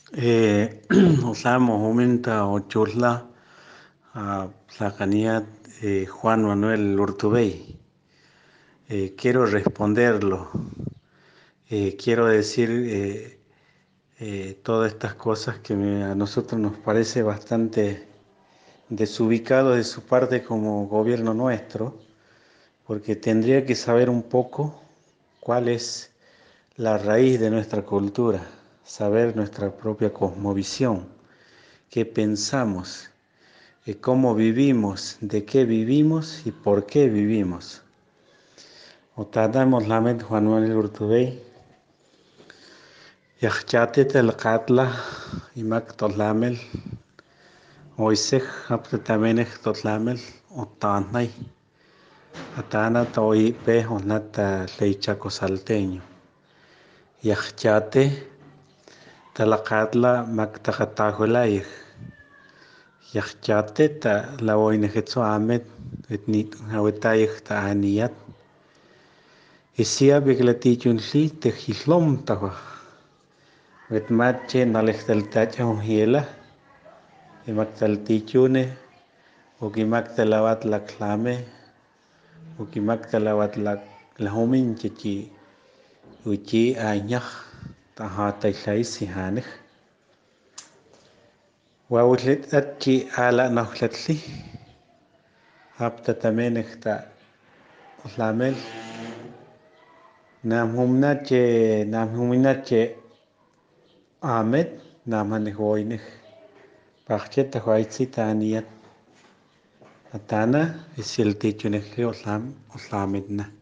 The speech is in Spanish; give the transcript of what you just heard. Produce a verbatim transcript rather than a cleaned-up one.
Eh, Osamo, Jumenta, Ochurla, a Tlacanía, eh, Juan Manuel Urtubey. Eh, quiero responderlo. Eh, quiero decir eh, eh, todas estas cosas que me- a nosotros nos parece bastante desubicado de su parte como gobierno nuestro, porque tendría que saber un poco cuál es la raíz de nuestra cultura, saber nuestra propia cosmovisión, qué pensamos, eh, cómo vivimos, de qué vivimos y por qué vivimos. Otadamos lamet Juan Manuel Urtubey, yachate telqatla, imak tolamel, oisej aptetamenej totlamel, otanay, atana toi pe onata leichaco salteño. Yachate telqatla maktakatahuelayej. Yachate ta la oinejetso amet, etnit awetayej ta aniyat. Isia beglatichunli tejislom tawa. Wetmache nalexteltacha hiela, imaktaltichune, ukimaktalawat laklame, ukimaktalawat lahominchichi, uchi añaj, tahatailaisi hanej. Wawulit atchi ala nahlatli, hapta tamenekta lamel, namhumnache, namhuminache amet, namhanehoinej. Pacheta huaytzita aniyat. Atana es el techo en el oslam, oslamitna.